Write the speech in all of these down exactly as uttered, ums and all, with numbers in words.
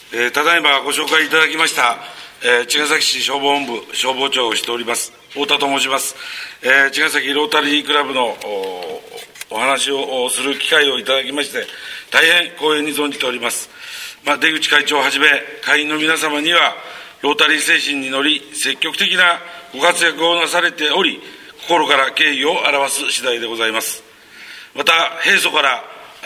えー、ただいまご紹介いただきました、えー、茅ヶ崎市消防本部消防長をしております太田と申します。えー、茅ヶ崎ロータリークラブの お, お話をする機会をいただきまして大変光栄に存じております。まあ、出口会長をはじめ会員の皆様にはロータリー精神に乗り積極的なご活躍をなされており心から敬意を表す次第でございます。また平素から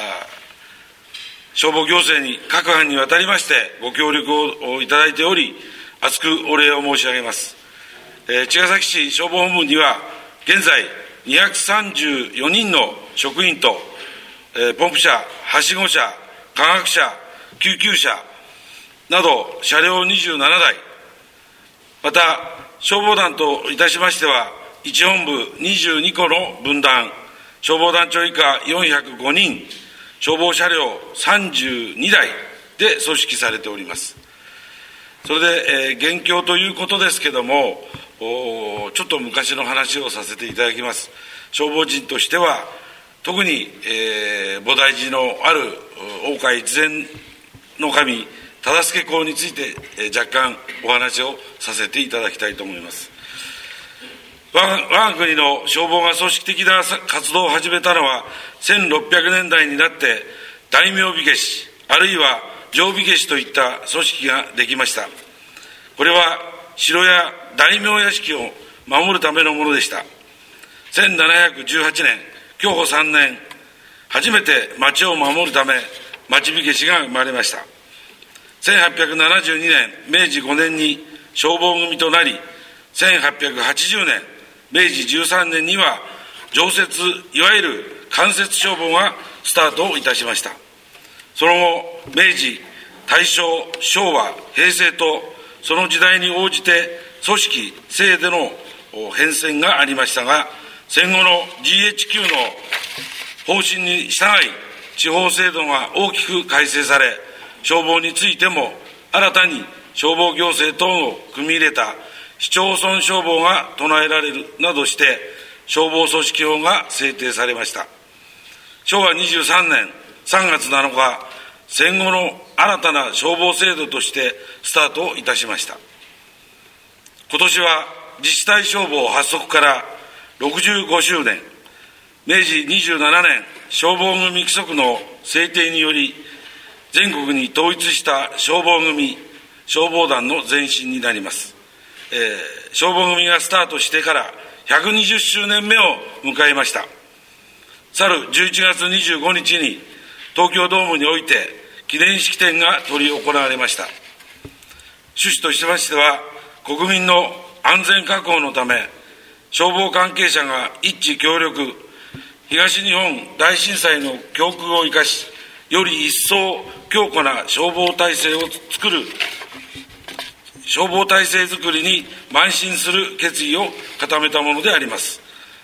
消防行政に各班にわたりましてご協力をいただいており厚くお礼を申し上げます。えー、茅ヶ崎市消防本部には現在にひゃくさんじゅうよにんの職員と、えー、ポンプ車、はしご車、化学車、救急車など車両にじゅうななだい、また消防団といたしましてはいち本部にじゅうにこの分団、消防団長以下よんひゃくごにん、消防車両さんじゅうにだいで組織されております。それで、えー、現況ということですけれども、ちょっと昔の話をさせていただきます。消防人としては特に、えー、菩提寺のある大海越前の神忠相公について、えー、若干お話をさせていただきたいと思います。我が、我が国の消防が組織的な活動を始めたのはせんろっぴゃくねんだいになって大名火消しあるいは定火消しといった組織ができました。これは城や大名屋敷を守るためのものでした。せんななひゃくじゅうはちねん享保さんねん初めて町を守るため町火消しが生まれました。せんはっぴゃくななじゅうにねんめいじごねんに消防組となりせんはっぴゃくはちじゅうねんめいじじゅうさんねんには常設いわゆる間接消防がスタートいたしました。その後明治、大正、昭和、平成とその時代に応じて組織制での変遷がありましたが戦後の ジーエイチキュー の方針に従い地方制度が大きく改正され消防についても新たに消防行政等を組み入れた市町村消防が唱えられるなどして消防組織法が制定されました。しょうわにじゅうさんねんさんがつなのか戦後の新たな消防制度としてスタートいたしました。今年は自治体消防発足からろくじゅうごしゅうねん、めいじにじゅうななねん消防組規則の制定により全国に統一した消防組消防団の前身になります。えー、消防組がスタートしてからひゃくにじゅっしゅうねんめを迎えました。去るじゅういちがつにじゅうごにちに東京ドームにおいて記念式典が執り行われました。趣旨としましては国民の安全確保のため消防関係者が一致協力東日本大震災の教訓を生かしより一層強固な消防体制を作る消防体制づくりに邁進する決意を固めたものであります。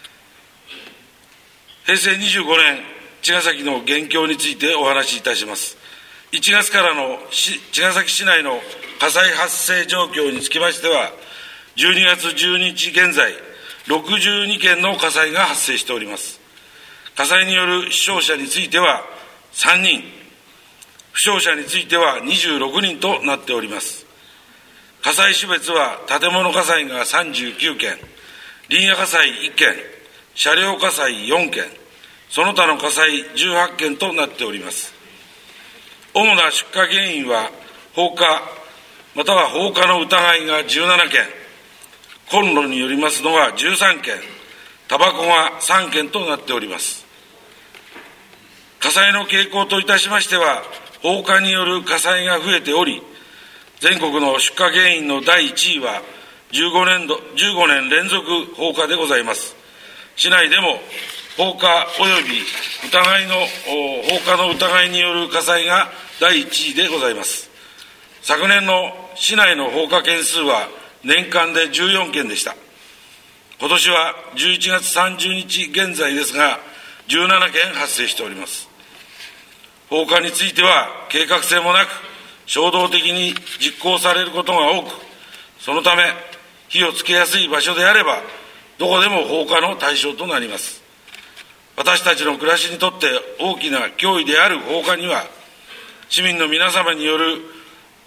へいせいにじゅうごねん茅ヶ崎の現況についてお話しいたします。いちがつからの茅ヶ崎市内の火災発生状況につきましてはじゅうにがつじゅうににち現在ろくじゅうにけんの火災が発生しております。火災による死傷者についてはさんにん、負傷者についてはにじゅうろくにんとなっております。火災種別は建物火災がさんじゅうきゅうけん、林野火災いっけん、車両火災よんけん、その他の火災じゅうはっけんとなっております。主な出火原因は放火または放火の疑いがじゅうななけん、コンロによりますのがじゅうさんけん、タバコがさんけんとなっております。火災の傾向といたしましては放火による火災が増えており全国の出火原因のだいいちいはじゅうごねんどじゅうごねん連続放火でございます。市内でも放火及び疑いの放火の疑いによる火災がだいいちいでございます。昨年の市内の放火件数は年間でじゅうよんけんでした。今年はじゅういちがつさんじゅうにち現在ですがじゅうななけん発生しております。放火については計画性もなく衝動的に実行されることが多くそのため火をつけやすい場所であればどこでも放火の対象となります。私たちの暮らしにとって大きな脅威である放火には市民の皆様による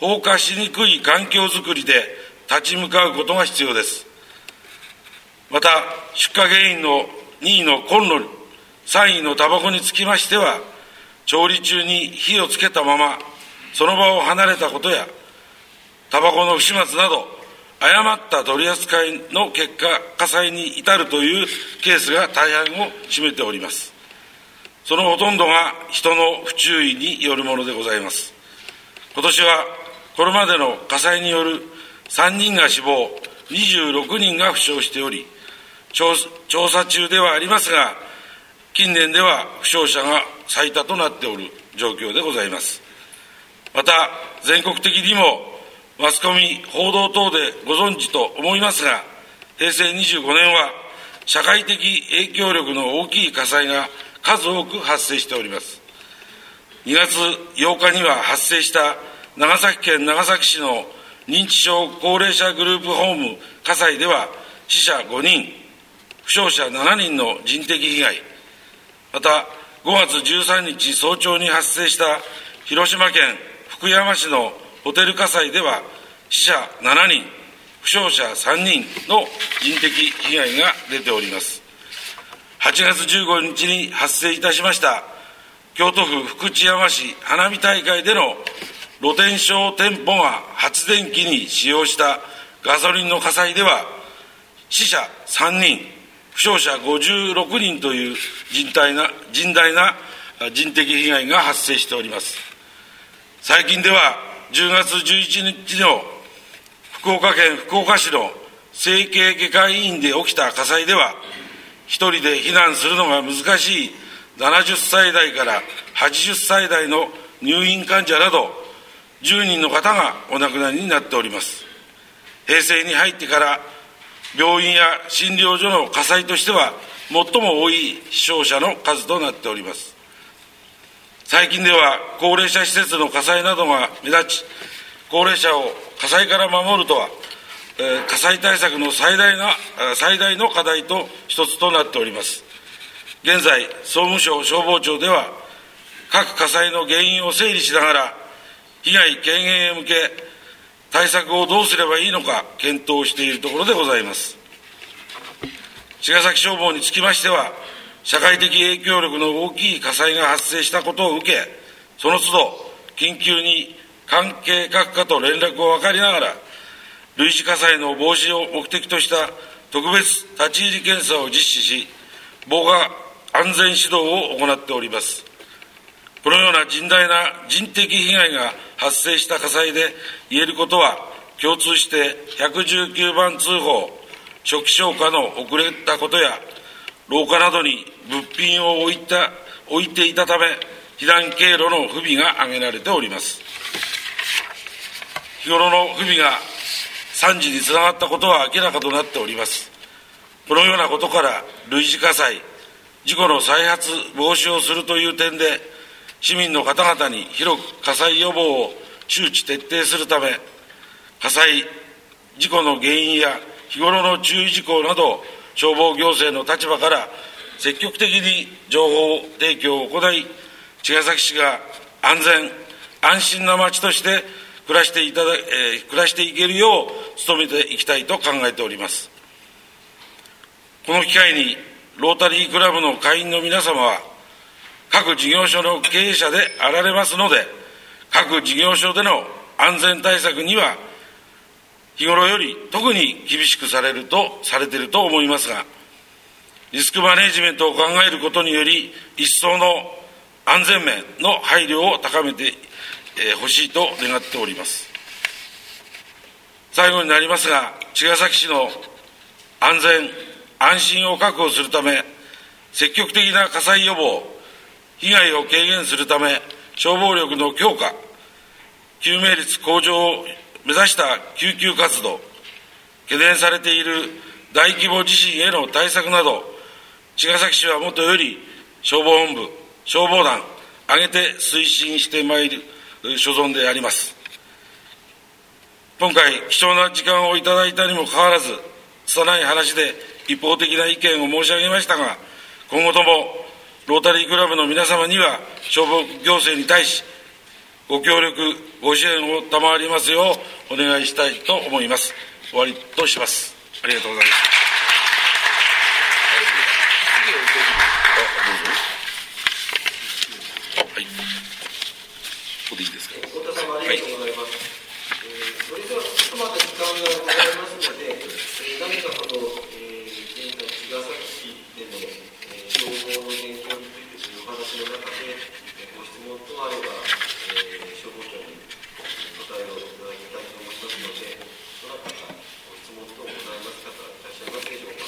放火しにくい環境づくりで立ち向かうことが必要です。また、出火原因のにいのコンロ、さんいのタバコにつきましては、調理中に火をつけたままその場を離れたことや、タバコの不始末など誤った取り扱いの結果、火災に至るというケースが大半を占めております。そのほとんどが人の不注意によるものでございます。今年はこれまでの火災によるさんにんが死亡、にじゅうろくにんが負傷しており、調, 調査中ではありますが、近年では負傷者が最多となっておる状況でございます。また、全国的にもマスコミ、報道等でご存知と思いますが、へいせいにじゅうごねんは社会的影響力の大きい火災が数多く発生しております。にがつようかには発生した長崎県長崎市の認知症高齢者グループホーム火災では、死者ごにん、負傷者しちにんの人的被害、またごがつじゅうさんにち早朝に発生した広島県福山市のホテル火災では、死者しちにん、負傷者さんにんの人的被害が出ております。はちがつじゅうごにちに発生いたしました京都府福知山市花火大会での露天商店舗が発電機に使用したガソリンの火災では、死者さんにん、負傷者ごじゅうろくにんという甚大な、甚大な人的被害が発生しております。最近ではじゅうがつじゅういちにちの福岡県福岡市の整形外科医院で起きた火災では、一人で避難するのが難しいななじゅっさいだいからはちじゅっさいだいの入院患者などじゅうにんの方がお亡くなりになっております。平成に入ってから病院や診療所の火災としては最も多い死傷者の数となっております。最近では高齢者施設の火災などが目立ち、高齢者を火災から守るとは、えー、火災対策の最大な最大の課題と一つとなっております。現在、総務省消防庁では各火災の原因を整理しながら、被害軽減へ向け対策をどうすればいいのか検討しているところでございます。茅ヶ崎消防につきましては、社会的影響力の大きい火災が発生したことを受け、その都度緊急に関係各課と連絡を図りながら、類似火災の防止を目的とした特別立ち入り検査を実施し、防火安全指導を行っております。このような甚大な人的被害が発生した火災で言えることは、共通してひゃくじゅうきゅうばん通報、初期消火の遅れたことや、廊下などに物品を置いた置いていたため、避難経路の不備が挙げられております。日頃の不備が惨事につながったことは明らかとなっております。このようなことから、類似火災、事故の再発防止をするという点で、市民の方々に広く火災予防を周知徹底するため、火災事故の原因や日頃の注意事項など、消防行政の立場から積極的に情報提供を行い、茅ヶ崎市が安全安心な街として暮らしていただ、えー、暮らしていけるよう努めていきたいと考えております。この機会にロータリークラブの会員の皆様は、各事業所の経営者であられますので、各事業所での安全対策には日頃より特に厳しくされるとされていると思いますが、リスクマネジメントを考えることにより、一層の安全面の配慮を高めてほしいと願っております。最後になりますが、茅ヶ崎市の安全安心を確保するため、積極的な火災予防、被害を軽減するため、消防力の強化、救命率向上を目指した救急活動、懸念されている大規模地震への対策など、茅ヶ崎市はもとより消防本部、消防団挙げて推進してまいる所存であります。今回貴重な時間をいただいたにもかかわらず、拙い話で一方的な意見を申し上げましたが、今後ともロータリークラブの皆様には消防行政に対し、 ご協力、ご支援を賜りますようお願いしたいと思います。終わりとします。ありがとうございます。はい。ここでいいですか。 太田様、ありがとうございます。はい、えー、それではちょっとまだ時間がございますので、えー、何かこの、えー、現在、茅ヶ崎市での、えー、情報の現状についてというお話の中で、えー、ご質問等あれば、えー、消防庁に答えをいただきたいと思いますので、どなたかご質問等ございます方、いらっしゃいますでしょうか。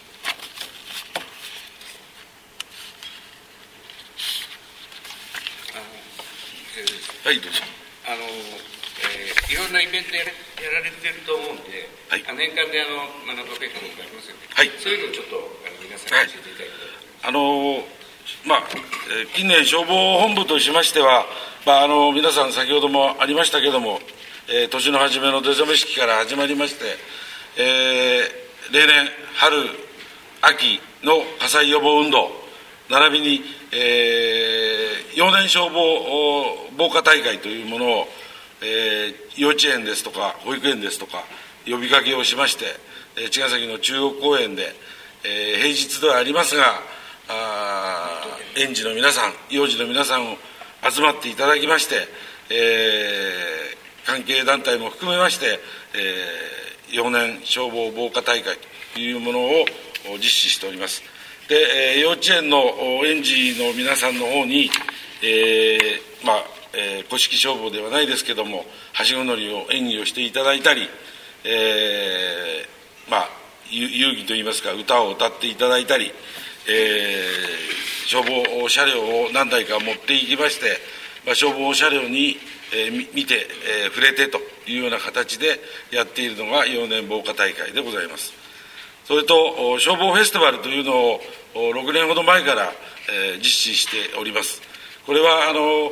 はい、どうぞ。 あの、えー、いろんなイベントやれやられてると思うんで、はい、あ年間であの学ぶべきことがありますよね。はい、そういうのをちょっとあの皆さんに教えていただきたいと思います。 はい、あのまあ、近年消防本部としましては、まあ、あの皆さん先ほどもありましたけども、えー、年の初めの出初め式から始まりまして、えー、例年春秋の火災予防運動並びに、えー、幼年消防防火大会というものを、えー、幼稚園ですとか保育園ですとか呼びかけをしまして、えー、茅ヶ崎の中央公園で、えー、平日ではありますがあ園児の皆さん幼児の皆さんを集まっていただきまして、えー、関係団体も含めまして、えー、幼年消防防火大会というものを実施しております。で、えー、幼稚園の園児の皆さんの方に、えーまあえー、古式消防ではないですけどもはしご乗りを演技をしていただいたり、えーまあ、遊戯といいますか歌を歌っていただいたり、えー、消防車両を何台か持っていきまして、まあ、消防車両に、えー、見て、えー、触れてというような形でやっているのが幼年防火大会でございます。それと消防フェスティバルというのをろくねんほど前から、えー、実施しております。これはあの、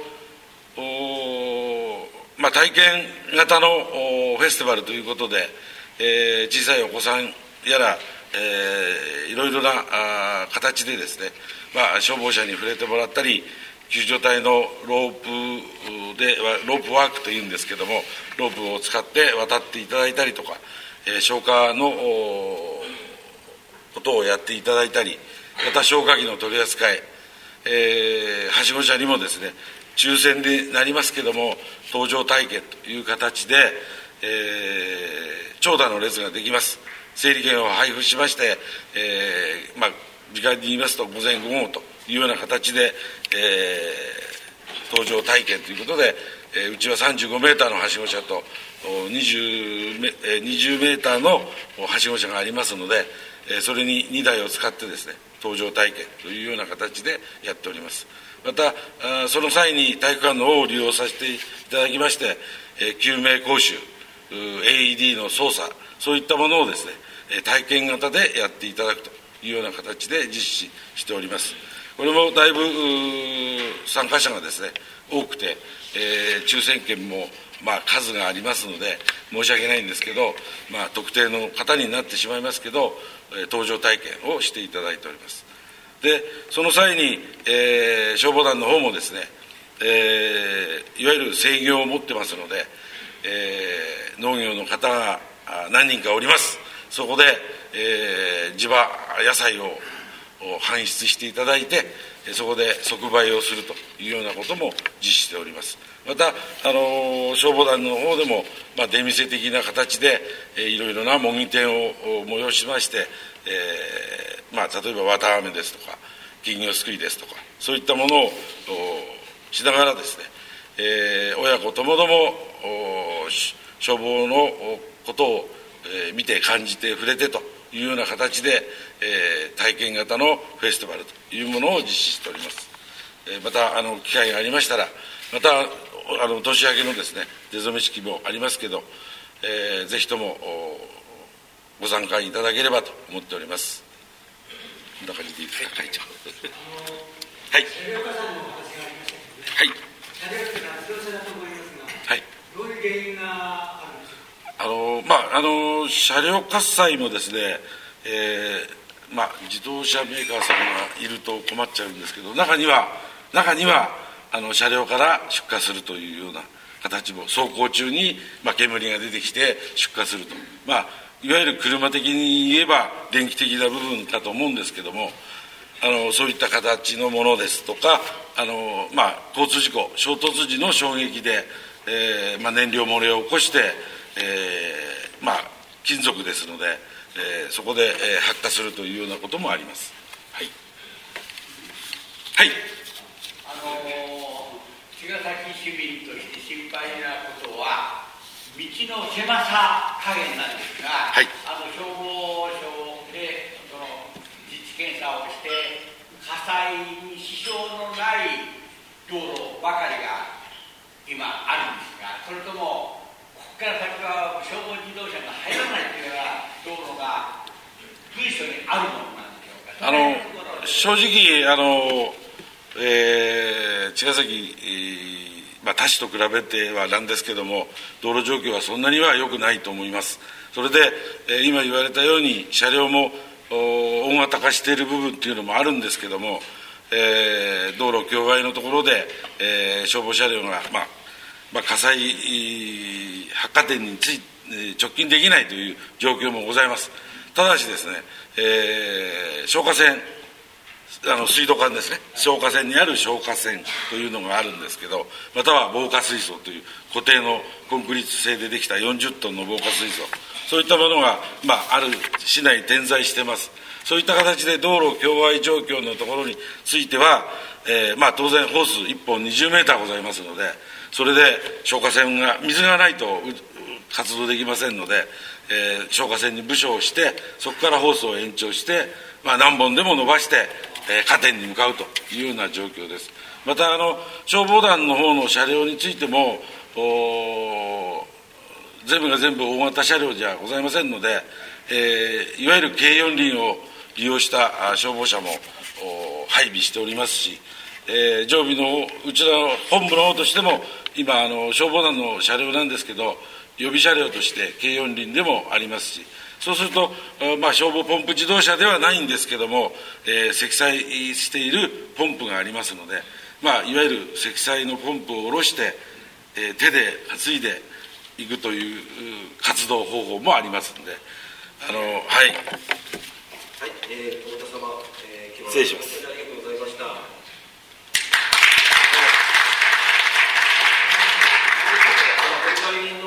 まあ、体験型のフェスティバルということで、えー、小さいお子さんやら、えー、いろいろなあ形でですね、まあ、消防車に触れてもらったり救助隊のロープでロープワークというんですけどもロープを使って渡っていただいたりとか、えー、消火のことをやっていただいたりまた消火器の取り扱い、えー、はしご車にもですね抽選でなりますけども搭乗体験という形で、えー、長蛇の列ができます。整理券を配布しまして、えーまあ、時間に言いますと午前午後というような形で、えー、搭乗体験ということで、えー、うちはさんじゅうごメーターのはしご車とにじゅうメーターのはしご車がありますので、えー、それににだいを使ってですね搭乗体験というような形でやっております。またその際に体育館の方を利用させていただきまして、えー、救命講習 エーイーディー の操作そういったものをですね体験型でやっていただくというような形で実施しております。これもだいぶ参加者がですね多くて、えー、抽選券もまあ数がありますので申し訳ないんですけど、まあ、特定の方になってしまいますけど、えー、搭乗体験をしていただいております。でその際に、えー、消防団の方もですね、えー、いわゆる制御を持ってますので、えー、農業の方が何人かおります。そこで、えー、地場野菜を搬出していただいてそこで即売をするというようなことも実施しております。また、あの消防団の方でも、まあ、出店的な形で、えー、いろいろな模擬店を催しまして、えーまあ、例えば綿あめですとか金魚すくいですとかそういったものをしながらですね、えー、親子ともども消防のことを、えー、見て感じて触れてというような形で、えー、体験型のフェスティバルというものを実施しております。えー、またあの機会がありましたらまたあの年明けのですね出初め式もありますけど、えー、ぜひともご参加いただければと思っております。こんな感じでいいですか、会長。はい。はい。はい。どういう原因があるんでしょうか。あのまああの車両火災もですね、えー、まあ自動車メーカーさんがいると困っちゃうんですけど、中には中にはあの車両から出火するというような形も、走行中に、まあ、煙が出てきて出火すると、まあ、いわゆる車的に言えば電気的な部分かと思うんですけども、あのそういった形のものですとか、あの、まあ、交通事故、衝突時の衝撃で、えーまあ、燃料漏れを起こして、えーまあ、金属ですので、えー、そこで、えー、発火するというようなこともあります。はい、はい、 あの茅ヶ崎市民として心配なことは道の狭さ加減なんですが、はい、あの消防署でその実地検査をして火災に支障のない道路ばかりが今あるんですが、それともここから先は消防自動車が入らないというような道路が随所にあるものなんでしょうか。 あの正直あの、えー、茅ヶ崎、えーまあ、他市と比べてはなんですけども、道路状況はそんなには良くないと思います。それで、えー、今言われたように車両も大型化している部分っていうのもあるんですけども、えー、道路境外のところで、えー、消防車両が、まあまあ、火災発火点につい直近できないという状況もございます。ただしですね、えー、消火栓、あの水道管ですね、消火栓にある消火栓というのがあるんですけど、または防火水槽という固定のコンクリート製でできたよんじゅっトンの防火水槽、そういったものが、まあ、ある市内に点在しています。そういった形で道路境外状況のところについては、えーまあ、当然ホースいっぽんにじゅうメーターございますので、それで消火栓が水がないと活動できませんので、えー、消火栓に部署をして、そこからホースを延長して、まあ、何本でも伸ばして、えー、火点に向かうというような状況です。またあの消防団の方の車両についても全部が全部大型車両じゃございませんので、えー、いわゆる軽四輪を利用した消防車も配備しておりますし、えー、常備のうちらの本部の方としても今あの消防団の車両なんですけど、予備車両として軽四輪でもありますし、そうすると、まあ、消防ポンプ自動車ではないんですけども、えー、積載しているポンプがありますので、まあ、いわゆる積載のポンプを下ろして、えー、手で担いでいくという活動方法もありますので、あのはい、 はい、えー、太田様、えー、今日は失礼します。 ありがとうございました。